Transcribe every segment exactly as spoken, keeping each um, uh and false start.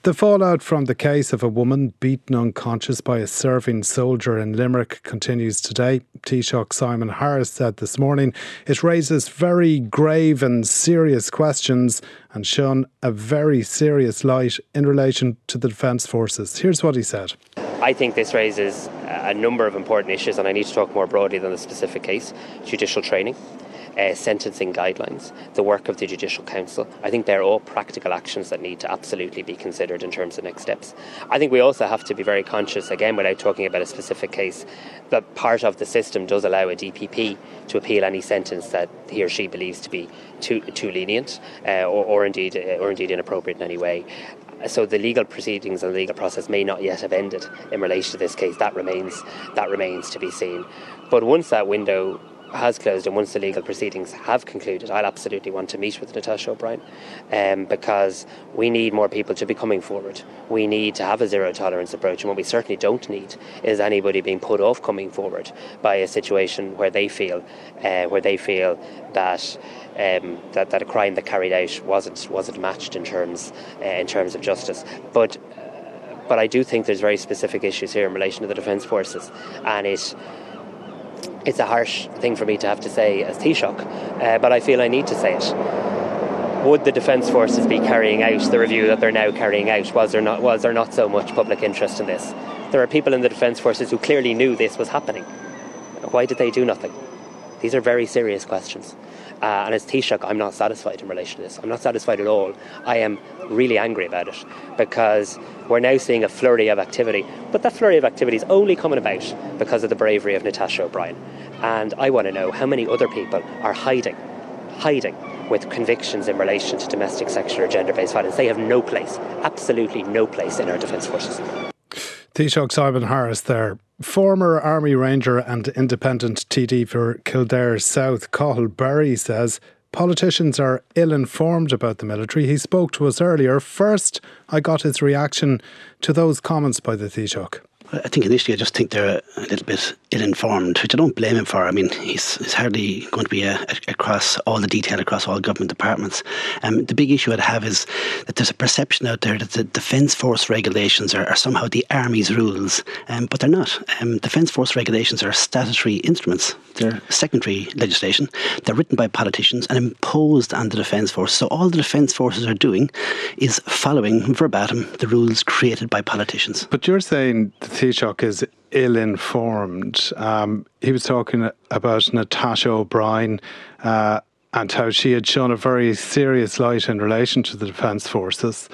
The fallout from the case of a woman beaten unconscious by a serving soldier in Limerick continues today. Taoiseach Simon Harris said this morning it raises very grave and serious questions and shone a very serious light in relation to the Defence Forces. Here's what he said. I think this raises a number of important issues, and I need to talk more broadly than the specific case. Judicial training, Uh, sentencing guidelines, the work of the Judicial Council. I think they're all practical actions that need to absolutely be considered in terms of next steps. I think we also have to be very conscious, again, without talking about a specific case, that part of the system does allow a D P P to appeal any sentence that he or she believes to be too too lenient uh, or, or indeed uh, or indeed inappropriate in any way. So the legal proceedings and the legal process may not yet have ended in relation to this case. That remains that remains to be seen. But once that window has closed and once the legal proceedings have concluded, I'll absolutely want to meet with Natasha O'Brien um, because we need more people to be coming forward. We need to have a zero tolerance approach, and what we certainly don't need is anybody being put off coming forward by a situation where they feel uh, where they feel that um, that, that a crime that carried out wasn't wasn't matched in terms uh, in terms of justice. But uh, but I do think there's very specific issues here in relation to the Defence Forces, and it It's a harsh thing for me to have to say as Taoiseach, uh, but I feel I need to say it. Would the Defence Forces be carrying out the review that they're now carrying out? Was there not was there not so much public interest in this? There are people in the Defence Forces who clearly knew this was happening. Why did they do nothing? These are very serious questions. Uh, and as Taoiseach, I'm not satisfied in relation to this. I'm not satisfied at all. I am really angry about it because we're now seeing a flurry of activity. But that flurry of activity is only coming about because of the bravery of Natasha O'Brien. And I want to know how many other people are hiding, hiding with convictions in relation to domestic, sexual or gender-based violence. They have no place, absolutely no place in our Defence Forces. Taoiseach Simon Harris there. Former Army Ranger and independent T D for Kildare South, Cathal Berry, says politicians are ill-informed about the military. He spoke to us earlier. First, I got his reaction to those comments by the Taoiseach. I think initially I just think they're a little bit ill-informed, which I don't blame him for. I mean, he's, he's hardly going to be a, a, across all the detail across all government departments. Um, the big issue I'd have is that there's a perception out there that the Defence Force regulations are, are somehow the Army's rules, um, but they're not. Um, Defence Force regulations are statutory instruments. They're secondary legislation. They're written by politicians and imposed on the Defence Force. So all the Defence Forces are doing is following verbatim the rules created by politicians. But you're saying the Taoiseach is ill-informed. Um, he was talking about Natasha O'Brien uh, and how she had shown a very serious light in relation to the Defence Forces.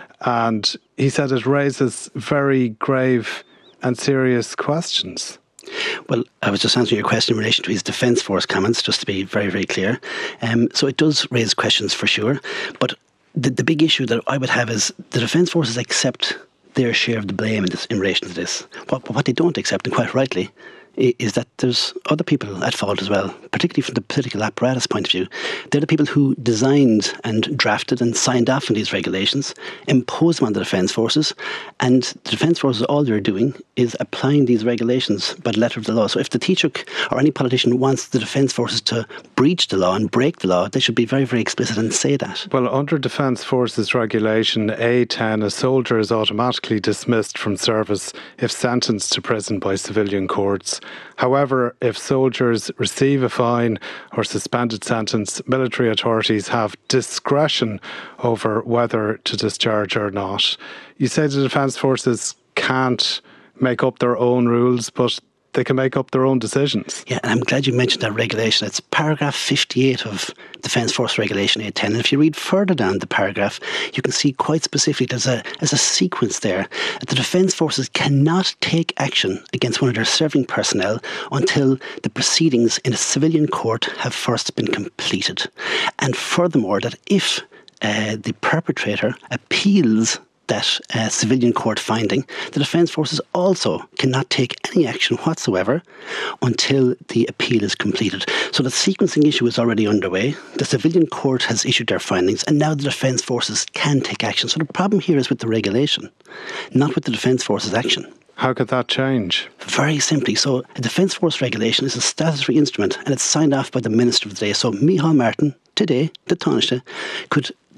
And he said it raises very grave and serious questions. Well, I was just answering your question in relation to his Defence Force comments, just to be very, very clear. Um, so it does raise questions for sure. But the, the big issue that I would have is the Defence Forces accept their share of the blame in, this, in relation to this. What, what they don't accept, and quite rightly, is that there's other people at fault as well, particularly from the political apparatus point of view. They're the people who designed and drafted and signed off on these regulations, imposed them on the Defence Forces, and the Defence Forces, all they're doing is applying these regulations by the letter of the law. So if the Taoiseach or any politician wants the Defence Forces to breach the law and break the law, they should be very, very explicit and say that. Well, under Defence Forces regulation A ten, a soldier is automatically dismissed from service if sentenced to prison by civilian courts. However, if soldiers receive a fine or suspended sentence, military authorities have discretion over whether to discharge or not. You say the Defence Forces can't make up their own rules, but they can make up their own decisions. Yeah, and I'm glad you mentioned that regulation. It's paragraph fifty-eight of Defence Force Regulation A ten. And if you read further down the paragraph, you can see quite specifically there's a, there's a sequence there. The Defence Forces cannot take action against one of their serving personnel until the proceedings in a civilian court have first been completed. And furthermore, that if uh, the perpetrator appeals that uh, civilian court finding, the Defence Forces also cannot take any action whatsoever until the appeal is completed. So the sequencing issue is already underway. The civilian court has issued their findings, and now the Defence Forces can take action. So the problem here is with the regulation, not with the Defence Forces action. How could that change? Very simply. So a Defence Force regulation is a statutory instrument, and it's signed off by the Minister of the day. So Micheál Martin, today, the Taoiseach, could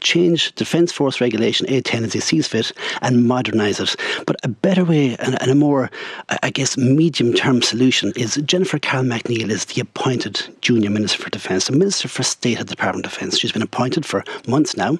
change Defence Force Regulation A ten as he sees fit and modernise it. But a better way and, and a more, I guess, medium-term solution is Jennifer Carroll MacNeill is the appointed Junior Minister for Defence, the Minister for State at the Department of Defence. She's been appointed for months now,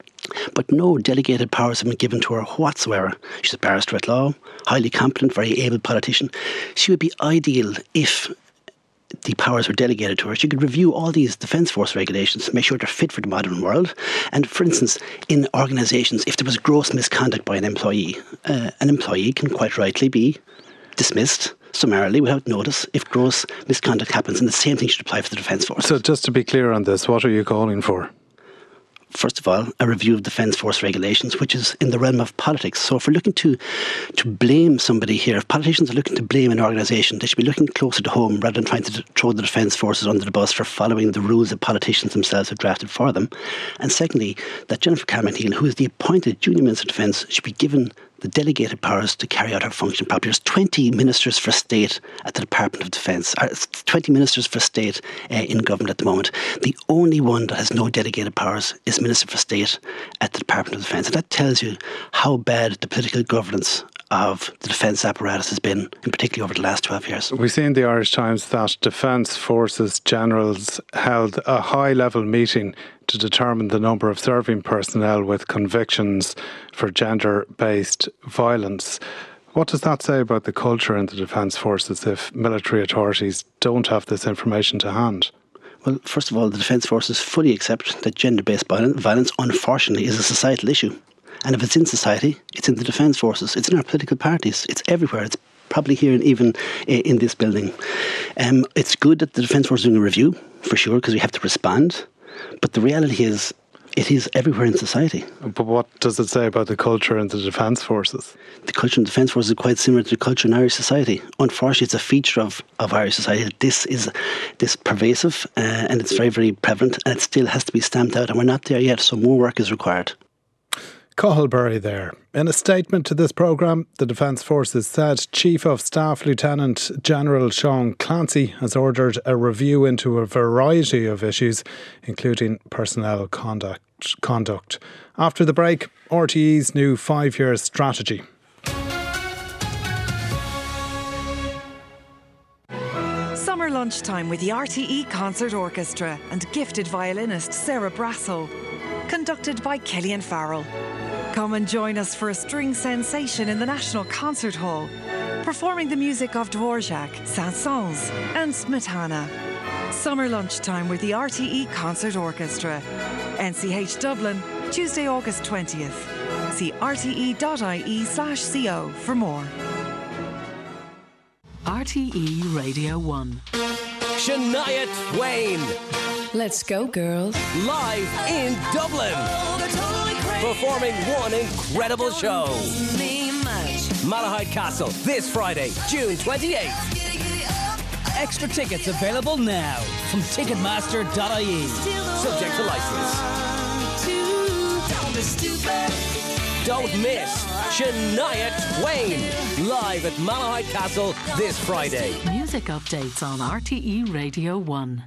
but no delegated powers have been given to her whatsoever. She's a barrister at law, highly competent, very able politician. She would be ideal if the powers were delegated to her. She could review all these Defence Force regulations, make sure they're fit for the modern world. And for instance, in organisations, if there was gross misconduct by an employee, uh, an employee can quite rightly be dismissed summarily without notice if gross misconduct happens, and the same thing should apply for the Defence Force. So just to be clear on this, what are you calling for? First of all, a review of Defence Force regulations, which is in the realm of politics. So if we're looking to to blame somebody here, if politicians are looking to blame an organisation, they should be looking closer to home rather than trying to throw the Defence Forces under the bus for following the rules that politicians themselves have drafted for them. And secondly, that Jennifer Carroll MacNeill, who is the appointed Junior Minister of Defence, should be given the delegated powers to carry out her function properly. There's twenty ministers for state at the Department of Defence, or twenty ministers for state uh, in government at the moment. The only one that has no delegated powers is Minister for State at the Department of Defence. And that tells you how bad the political governance of the defence apparatus has been, in particular over the last twelve years. We see in the Irish Times that Defence Forces generals held a high-level meeting to determine the number of serving personnel with convictions for gender-based violence. What does that say about the culture in the Defence Forces if military authorities don't have this information to hand? Well, first of all, the Defence Forces fully accept that gender-based violence, unfortunately, is a societal issue. And if it's in society, it's in the Defence Forces, it's in our political parties, it's everywhere. It's probably here and even in this building. Um, it's good that the Defence Forces are doing a review, for sure, because we have to respond. But the reality is, it is everywhere in society. But what does it say about the culture in the Defence Forces? The culture in the Defence Forces is quite similar to the culture in Irish society. Unfortunately, it's a feature of, of Irish society that this is this pervasive uh, and it's very, very prevalent, and it still has to be stamped out, and we're not there yet, so more work is required. Cathal Berry there. In a statement to this programme, the Defence Forces said Chief of Staff Lieutenant General Sean Clancy has ordered a review into a variety of issues, including personnel conduct. conduct. After the break, R T E's new five-year strategy. Summer lunchtime with the R T E Concert Orchestra and gifted violinist Sarah Brassel. Conducted by Killian Farrell. Come and join us for a string sensation in the National Concert Hall, performing the music of Dvorak, Saint-Saëns and Smetana. Summer lunchtime with the R T E Concert Orchestra. N C H Dublin, Tuesday, August twentieth. See r t e dot i e slash co for more. R T E Radio one. Shania Twain. Let's go, girls. Live in Dublin. Performing one incredible show. Malahide Castle, this Friday, June twenty-eighth. Extra tickets available now from ticketmaster dot i e. Subject to licence. Don't miss Shania Twain, live at Malahide Castle this Friday. Music updates on R T E Radio one.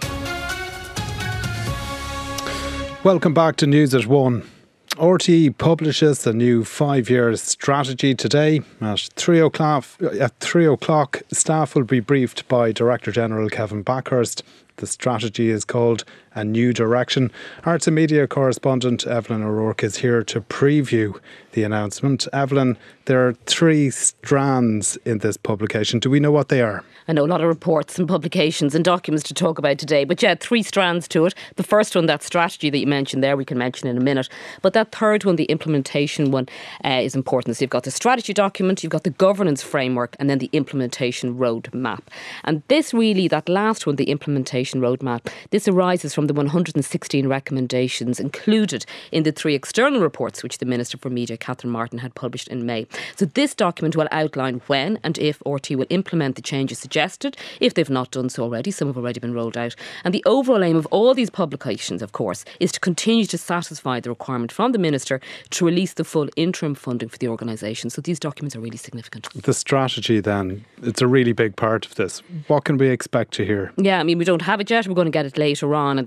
Welcome back to News at one. R T E publishes a new five-year strategy today at three o'clock. At three o'clock, staff will be briefed by Director General Kevin Backhurst. The strategy is called A New Direction. Arts and Media correspondent Evelyn O'Rourke is here to preview the announcement. Evelyn, there are three strands in this publication. Do we know what they are? I know a lot of reports and publications and documents to talk about today, but yeah, three strands to it. The first one, that strategy that you mentioned there, we can mention in a minute. But that third one, the implementation one, uh, is important. So you've got the strategy document, you've got the governance framework, and then the implementation roadmap. And this really, that last one, the implementation roadmap, this arises from the one hundred sixteen recommendations included in the three external reports which the Minister for Media, Catherine Martin, had published in May. So this document will outline when and if R T E will implement the changes suggested, if they've not done so already. Some have already been rolled out. And the overall aim of all these publications, of course, is to continue to satisfy the requirement from the Minister to release the full interim funding for the organisation. So these documents are really significant. The strategy then, it's a really big part of this. What can we expect to hear? Yeah, I mean, we don't have it yet. We're going to get it later on. And the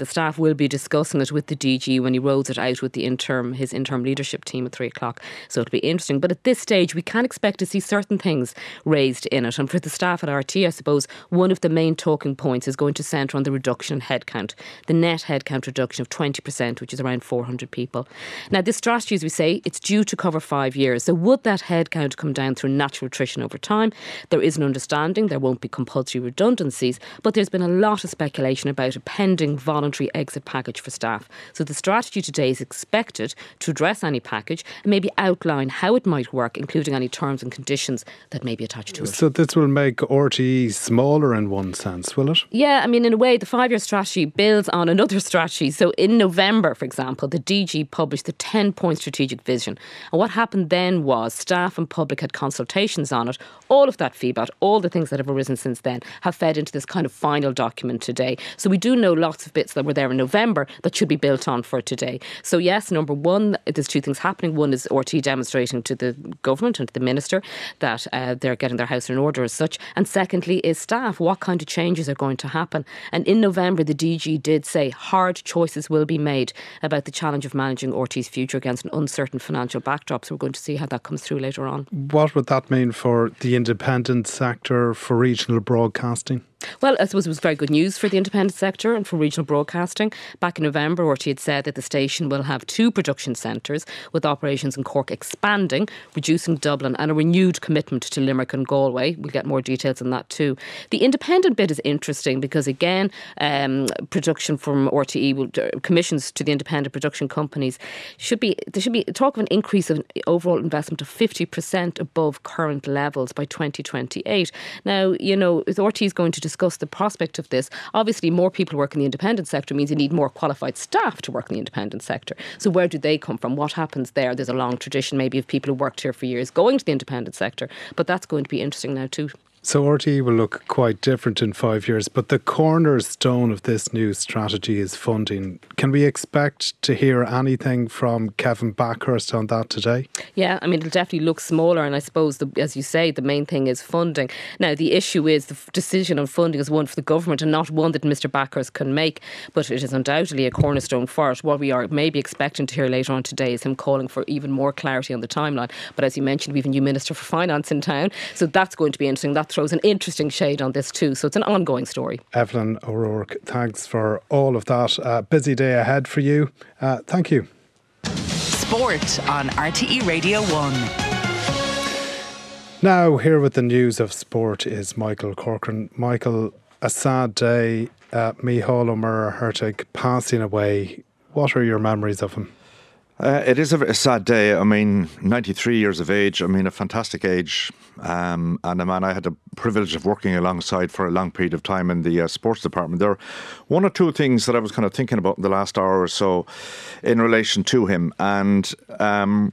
staff will be discussing it with the D G when he rolls it out with the interim, his interim leadership team at three o'clock. So it'll be interesting. But at this stage, we can expect to see certain things raised in it. And for the staff at R T, I suppose one of the main talking points is going to centre on the reduction in headcount, the net headcount reduction of twenty percent, which is around four hundred people. Now, this strategy, as we say, it's due to cover five years. So would that headcount come down through natural attrition over time? There is an understanding there won't be compulsory redundancies, but there's been a lot of speculation about a pending voluntary exit package for staff. So the strategy today is expected to address any package and maybe outline how it might work, including any terms and conditions that may be attached to it. So this will make R T E smaller in one sense, will it? Yeah, I mean, in a way, the five-year strategy builds on another strategy. So in November, for example, the D G published the ten-point strategic vision. And what happened then was staff and public had consultations on it. All of that feedback, all the things that have arisen since then, have fed into this kind of final document today. So we do know lots of bits that were there in November that should be built on for today. So yes, number one, there's two things happening. One is R T demonstrating to the government and to the minister that uh, they're getting their house in order as such. And secondly is staff. What kind of changes are going to happen? And in November, the D G did say hard choices will be made about the challenge of managing R T's future against an uncertain financial backdrop. So we're going to see how that comes through later on. What would that mean for the independent sector, for regional broadcasting? Well, I suppose it was very good news for the independent sector and for regional broadcasting. Back in November, R T had said that the station will have two production centres with operations in Cork expanding, reducing Dublin, and a renewed commitment to Limerick and Galway. We'll get more details on that too. The independent bit is interesting because, again, um, production from R T E, will, uh, commissions to the independent production companies, should be there should be talk of an increase of overall investment of fifty percent above current levels by twenty twenty-eight. Now, you know, R T is going to discuss the prospect of this. Obviously, more people work in the independent sector means you need more qualified staff to work in the independent sector. So where do they come from? What happens there? There's a long tradition maybe of people who worked here for years going to the independent sector, but that's going to be interesting now too. So R T E will look quite different in five years, but the cornerstone of this new strategy is funding. Can we expect to hear anything from Kevin Backhurst on that today? Yeah, I mean, it'll definitely look smaller, and I suppose, the, as you say, the main thing is funding. Now, the issue is the f- decision on funding is one for the government and not one that Mr Backhurst can make, but it is undoubtedly a cornerstone for it. What we are maybe expecting to hear later on today is him calling for even more clarity on the timeline. But as you mentioned, we have a new Minister for Finance in town, so that's going to be interesting. That throws an interesting shade on this too. So it's an ongoing story. Evelyn O'Rourke, thanks for all of that. Uh, busy day ahead for you. Uh, thank you. Sport on R T E Radio one. Now, here with the news of sport is Michael Corcoran. Michael, a sad day. Uh, Micheál O'Meara-Hurtig passing away. What are your memories of him? Uh, it is a, a sad day. I mean, ninety-three years of age. I mean, a fantastic age. Um, and a man I had the privilege of working alongside for a long period of time in the uh, sports department. There are one or two things that I was kind of thinking about in the last hour or so in relation to him. And um,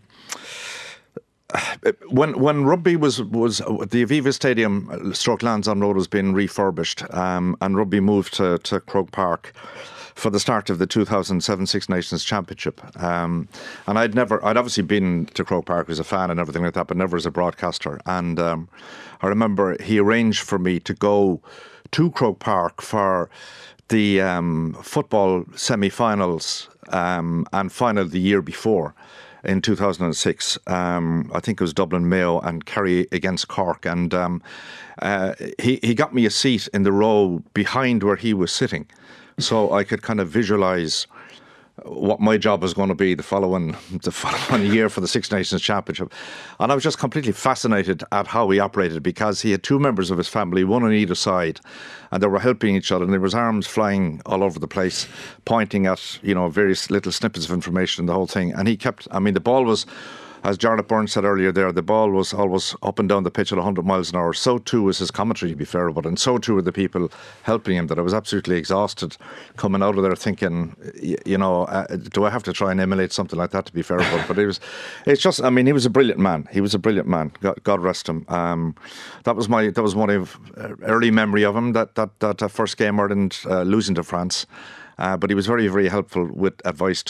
when when rugby was, was the Aviva Stadium, stroke Lansdowne Road, was being refurbished, um, and rugby moved to, to Croke Park for the start of the two thousand seven Six Nations Championship. Um, and I'd never, I'd obviously been to Croke Park as a fan and everything like that, but never as a broadcaster. And um, I remember he arranged for me to go to Croke Park for the um, football semi-finals um, and final the year before. In two thousand six, um, I think it was Dublin Mayo and Kerry against Cork, and um, uh, he he got me a seat in the row behind where he was sitting, so I could kind of visualise what my job was going to be the following the following year for the Six Nations Championship. And I was just completely fascinated at how he operated, because he had two members of his family, one on either side, and they were helping each other, and there was arms flying all over the place, pointing at, you know, various little snippets of information and the whole thing. And he kept, I mean, the ball was, as Jarlath Burns said earlier there, the ball was always up and down the pitch at one hundred miles an hour. So too was his commentary, to be fair about it, and so too were the people helping him, that I was absolutely exhausted coming out of there thinking, you know, uh, do I have to try and emulate something like that, to be fair about it? But it was, it's just, I mean, he was a brilliant man. He was a brilliant man. God, God rest him. Um, that was my, that was one of early memory of him, that, that, that first game Ireland uh, losing to France. Uh, but he was very, very helpful with advice to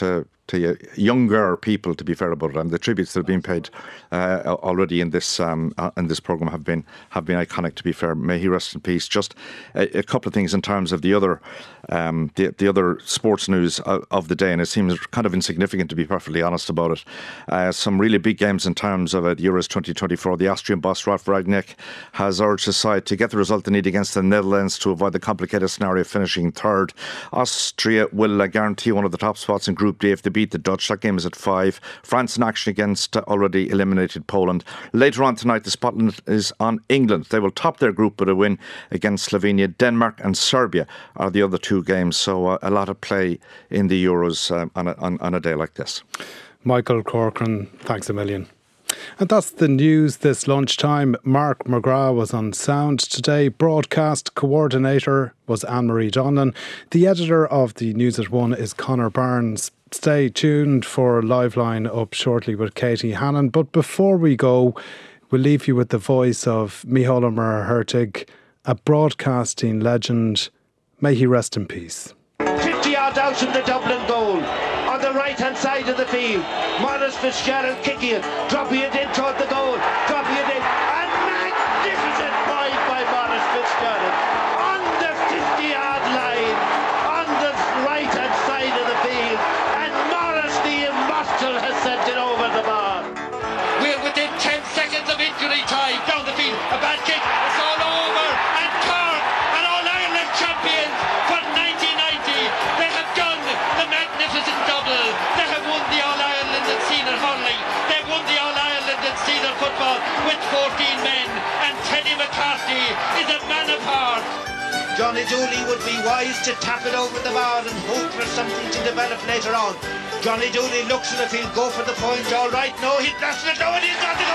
to younger people, to be fair about it, and the tributes that have been paid uh, already in this um, uh, in this programme have been have been iconic, to be fair. May he rest in peace. Just a, a couple of things in terms of the other um, the, the other sports news of, of the day, and it seems kind of insignificant, to be perfectly honest about it. Uh, some really big games in terms of uh, the Euros twenty twenty-four. The Austrian boss Ralf Rangnick has urged his side to get the result they need against the Netherlands to avoid the complicated scenario of finishing third. Austria will uh, guarantee one of the top spots in Group D if they beat the Dutch. That game is at five. France in action against uh, already eliminated Poland. Later on tonight, the spotlight is on England. They will top their group with a win against Slovenia. Denmark and Serbia are the other two games. So uh, a lot of play in the Euros uh, on, a, on, on a day like this. Michael Corcoran, thanks a million. And that's the news this lunchtime. Mark McGrath was on sound today. Broadcast coordinator was Anne-Marie Donlan. The editor of the News at One is Conor Barnes. Stay tuned for Liveline up shortly with Katie Hannon. But before we go, we'll leave you with the voice of Micheál Ó Muircheartaigh, a broadcasting legend. May he rest in peace. fifty yards out from the Dublin goal. On the right-hand side of the field, Maurice Fitzgerald kicking it, dropping it in toward the goal, dropping it in. A magnificent point by Maurice Fitzgerald. On the fifty-yard line, on the right-hand side of the field. And Maurice, the immortal, has sent it over the bar. We're within ten seconds of injury time. Down the field, a bad kick, it's all over. And Cork, an All-Ireland champions for nineteen ninety. They have done the magnificent double. They have won the All-Ireland and senior hurling. They've won the All-Ireland and senior football with fourteen men. And Teddy McCarthy is a man of heart. Johnny Dooley would be wise to tap it over the bar and hope for something to develop later on. Johnny Dooley looks as if he'll go for the point. All right, no, he's blasted it down and he's got the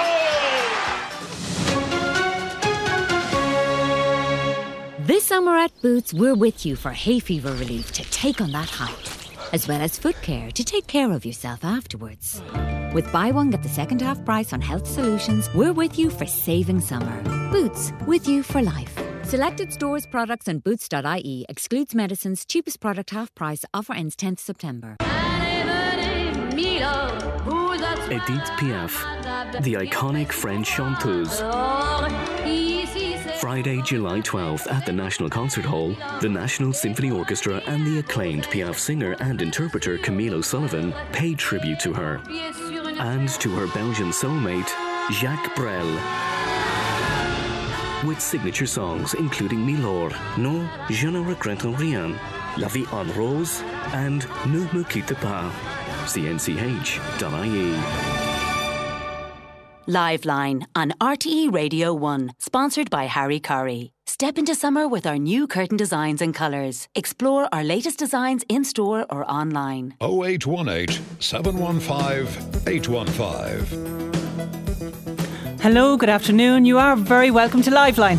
goal! This summer at Boots, we're with you for hay fever relief to take on that height, as well as foot care to take care of yourself afterwards. With buy one, get the second half price on health solutions, we're with you for saving summer. Boots, with you for life. Selected stores, products and boots dot I E excludes medicines. Cheapest product half price. Offer ends tenth September. Edith Piaf, the iconic French chanteuse. Friday, July twelfth at the National Concert Hall, the National Symphony Orchestra and the acclaimed Piaf singer and interpreter Camille O'Sullivan paid tribute to her. And to her Belgian soulmate, Jacques Brel. With signature songs including Milor, Non, Je ne regrette rien, La vie en rose and Ne me quitte pas. C N C H dot I E. Liveline on R T E Radio one, sponsored by Harry Curry. Step into summer with our new curtain designs and colours. Explore our latest designs in-store or online. oh eight one eight, seven one five, eight one five. Hello, good afternoon. You are very welcome to Liveline.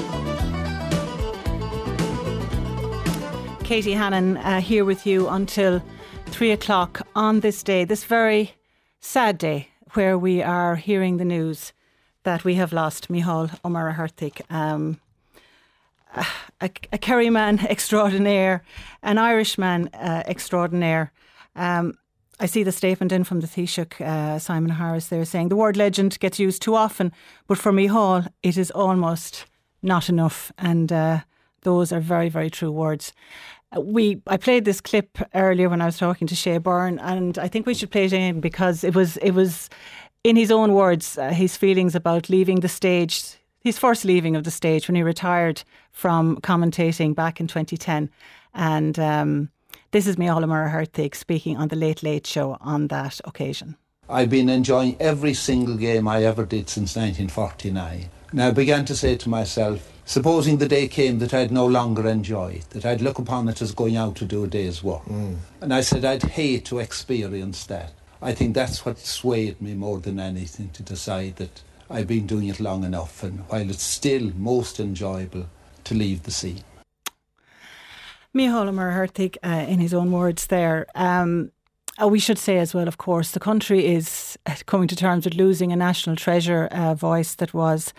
Katie Hannon uh, here with you until three o'clock on this day, this very sad day, where we are hearing the news that we have lost Micheál Ó Muircheartaigh, um, a, a Kerry man extraordinaire, an Irishman uh, extraordinaire. Um, I see the statement in from the Taoiseach, uh, Simon Harris, there saying the word legend gets used too often, but for Micheál it is almost not enough. And uh, those are very, very true words. We I played this clip earlier when I was talking to Shea Byrne, and I think we should play it in because it was it was in his own words, uh, his feelings about leaving the stage, his first leaving of the stage when he retired from commentating back in twenty ten. And um, this is Micheál Ó Muircheartaigh speaking on the Late Late Show on that occasion. I've been enjoying every single game I ever did since nineteen forty-nine. And I began to say to myself, supposing the day came that I'd no longer enjoy it, that I'd look upon it as going out to do a day's work. Mm. And I said I'd hate to experience that. I think that's what swayed me more than anything, to decide that I've been doing it long enough, and while it's still most enjoyable, to leave the scene. Micheál Ó Muircheartaigh, uh, in his own words there. Um, uh, we should say as well, of course, the country is coming to terms with losing a national treasure, uh, voice that was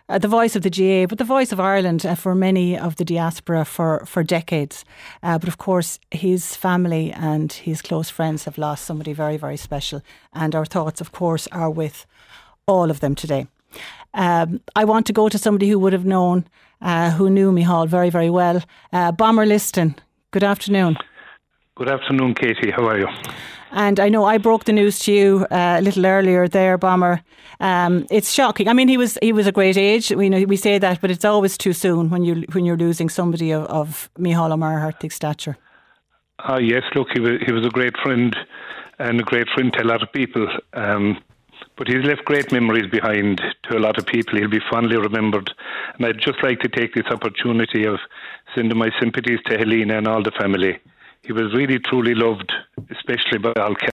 uh, the voice of the G A A, but the voice of Ireland uh, for many of the diaspora for, for decades. Uh, but of course, his family and his close friends have lost somebody very, very special. And our thoughts, of course, are with all of them today. Um, I want to go to somebody who would have known, uh, who knew Micheál very, very well. Uh, Bomber Liston, good afternoon. Good afternoon, Katie. How are you? And I know I broke the news to you uh, a little earlier there, Bomber. Um, it's shocking. I mean, he was he was a great age. We know we say that, but it's always too soon when you when you're losing somebody of, of Micheál O'Meara Hartig's stature. Ah, uh, yes. Look, he was he was a great friend and a great friend to a lot of people. Um, but he's left great memories behind to a lot of people. He'll be fondly remembered. And I'd just like to take this opportunity of sending my sympathies to Helena and all the family. He was really truly loved, especially by all